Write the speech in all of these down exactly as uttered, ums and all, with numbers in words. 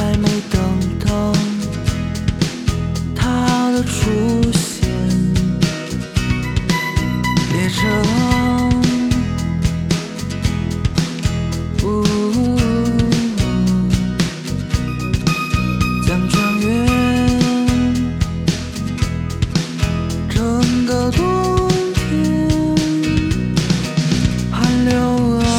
还没等到他的出现，列车呜将穿越整个冬天，寒流啊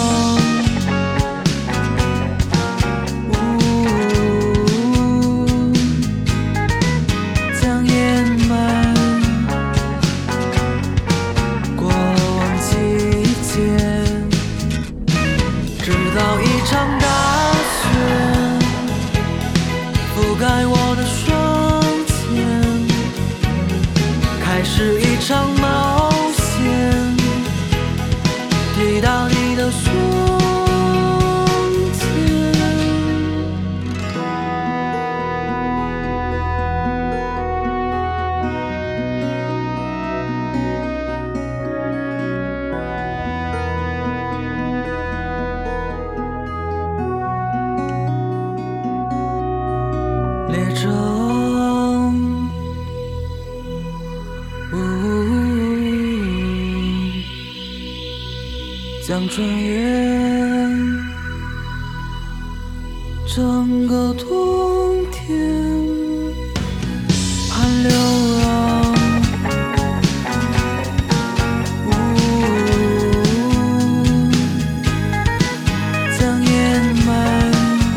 将掩埋过往季节，直到一场大雪覆盖我的双肩，开始一场冒险，抵达你的双肩。列车将穿越整个冬天，寒流啊将掩埋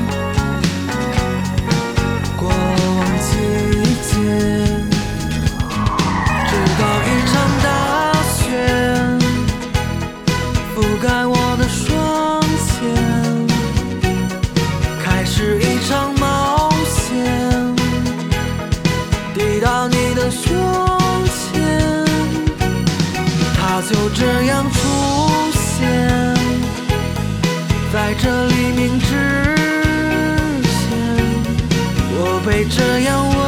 过往季节，直到一场大雪覆盖我的双肩，开始一场冒险，抵达你的双肩。它就这样出现在这黎明之前，我被这样